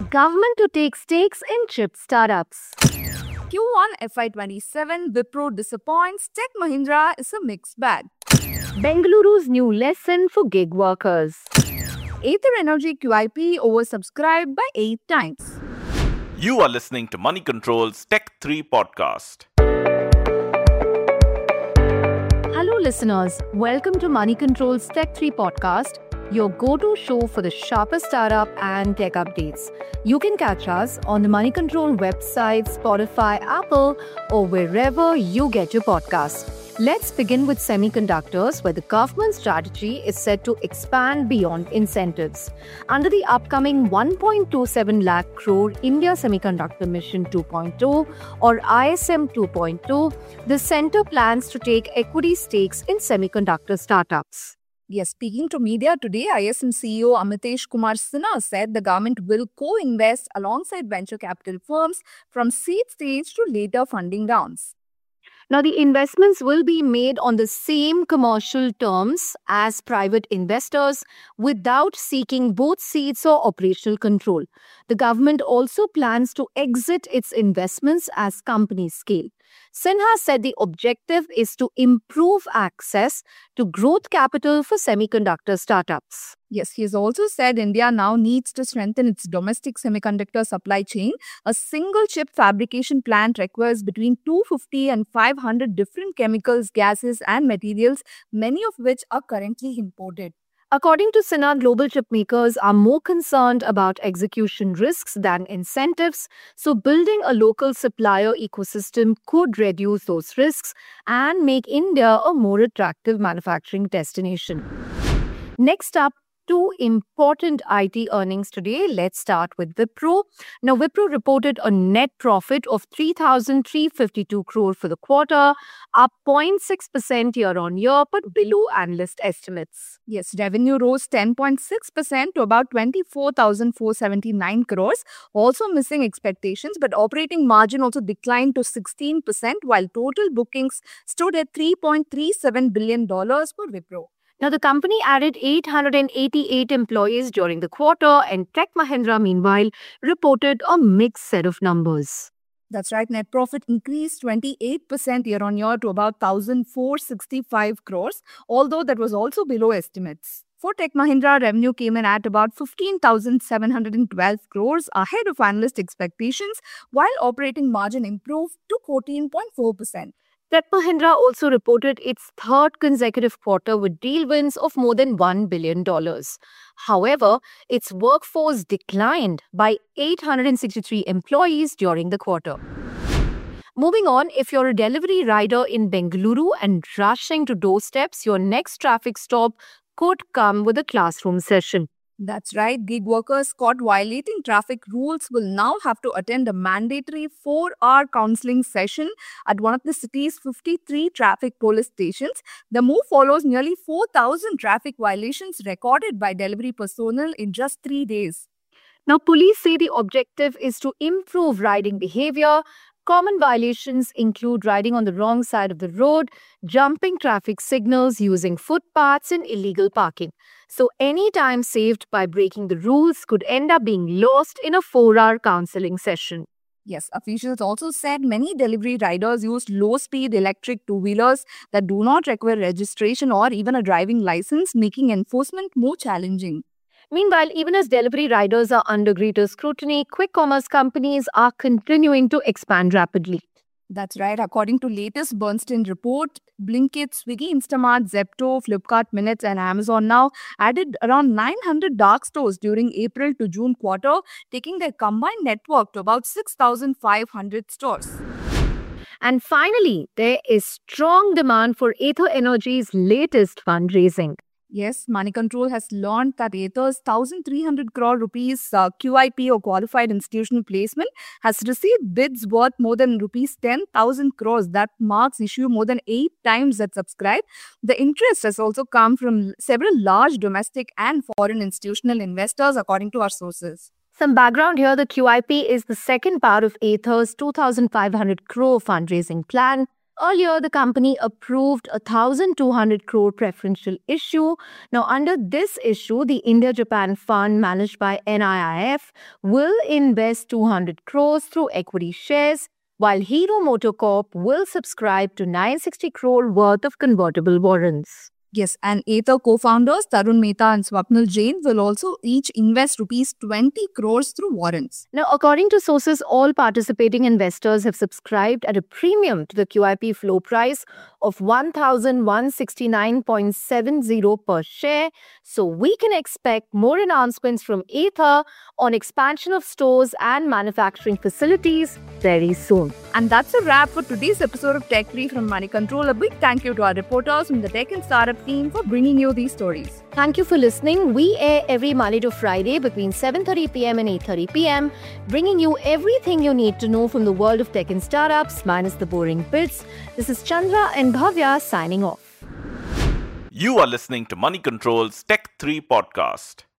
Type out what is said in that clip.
Government to take stakes in chip startups. Q1 FY27 Wipro disappoints, Tech Mahindra is a mixed bag. Bengaluru's new lesson for gig workers. Ather Energy QIP oversubscribed by 8 times. You are listening to Money Control's Tech 3 podcast. Hello, listeners. Welcome to Money Control's Tech 3 podcast, your go-to show for the sharpest startup and tech updates. You can catch us on the Money Control website, Spotify, Apple, or wherever you get your podcasts. Let's begin with semiconductors, where the government strategy is set to expand beyond incentives. Under the upcoming 1.27 lakh crore India Semiconductor Mission 2.0 or ISM 2.2, the center plans to take equity stakes in semiconductor startups. Yes, speaking to media today, ISM CEO Amitesh Kumar Sinha said the government will co-invest alongside venture capital firms from seed stage to later funding rounds. Now, the investments will be made on the same commercial terms as private investors without seeking both seats or operational control. The government also plans to exit its investments as companies scale. Sinha said the objective is to improve access to growth capital for semiconductor startups. Yes, he has also said India now needs to strengthen its domestic semiconductor supply chain. A single chip fabrication plant requires between 250 and 500 different chemicals, gases, and materials, many of which are currently imported. According to Sinha, global chip makers are more concerned about execution risks than incentives, so building a local supplier ecosystem could reduce those risks and make India a more attractive manufacturing destination. Next up, two important IT earnings today. Let's start with Wipro. Now, Wipro reported a net profit of 3,352 crore for the quarter, up 0.6% year-on-year, but below analyst estimates. Yes, revenue rose 10.6% to about 24,479 crores, also missing expectations, but operating margin also declined to 16%, while total bookings stood at $3.37 billion for Wipro. Now, the company added 888 employees during the quarter, and Tech Mahindra, meanwhile, reported a mixed set of numbers. That's right. Net profit increased 28% year-on-year to about 1,465 crores, although that was also below estimates. For Tech Mahindra, revenue came in at about 15,712 crores, ahead of analyst expectations, while operating margin improved to 14.4%. Tech Mahindra also reported its third consecutive quarter with deal wins of more than $1 billion. However, its workforce declined by 863 employees during the quarter. Moving on, if you're a delivery rider in Bengaluru and rushing to doorsteps, your next traffic stop could come with a classroom session. That's right. Gig workers caught violating traffic rules will now have to attend a mandatory 4-hour counseling session at one of the city's 53 traffic police stations. The move follows nearly 4,000 traffic violations recorded by delivery personnel in just 3 days. Now, police say the objective is to improve riding behavior. Common violations include riding on the wrong side of the road, jumping traffic signals, using footpaths, and illegal parking. So any time saved by breaking the rules could end up being lost in a 4-hour counseling session. Yes, officials also said many delivery riders used low-speed electric two-wheelers that do not require registration or even a driving license, making enforcement more challenging. Meanwhile, even as delivery riders are under greater scrutiny, quick commerce companies are continuing to expand rapidly. That's right. According to latest Bernstein report, Blinkit, Swiggy, Instamart, Zepto, Flipkart Minutes and Amazon now added around 900 dark stores during April to June quarter, taking their combined network to about 6,500 stores. And finally, there is strong demand for Ather Energy's latest fundraising. Yes, Money Control has learned that Ather's 1,300 crore rupees QIP or qualified institutional placement has received bids worth more than rupees 10,000 crores. That marks issue more than 8 times that subscribed. The interest has also come from several large domestic and foreign institutional investors, according to our sources. Some background here, the QIP is the second part of Ather's 2,500 crore fundraising plan. Earlier, the company approved a 1,200 crore preferential issue. Now, under this issue, the India-Japan Fund managed by NIIF will invest 200 crores through equity shares, while Hero MotoCorp will subscribe to 960 crore worth of convertible warrants. Yes, and Ather co-founders Tarun Mehta and Swapnil Jain will also each invest rupees 20 crores through warrants. Now, according to sources, all participating investors have subscribed at a premium to the QIP floor price of 1,169.70 per share. So we can expect more announcements from Ather on expansion of stores and manufacturing facilities very soon. And that's a wrap for today's episode of Tech 3 from Money Control. A big thank you to our reporters from the Tech and Startup team for bringing you these stories. Thank you for listening. We air every Monday to Friday between 7:30 p.m. and 8:30 p.m., bringing you everything you need to know from the world of tech and startups, minus the boring bits. This is Chandra and Bhavya signing off. You are listening to Money Control's Tech 3 podcast.